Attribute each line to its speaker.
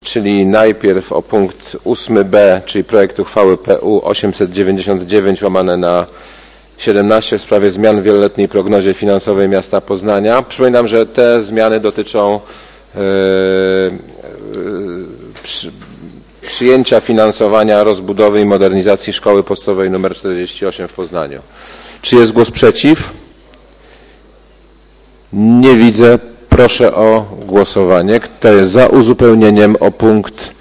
Speaker 1: czyli najpierw o punkt 8b, czyli projekt uchwały PU 899/17 w sprawie zmian w wieloletniej prognozie finansowej miasta Poznania. Przypominam, że te zmiany dotyczą przyjęcia finansowania rozbudowy i modernizacji szkoły podstawowej nr 48 w Poznaniu. Czy jest głos przeciw? Nie widzę. Proszę o głosowanie. Kto jest za uzupełnieniem o punkt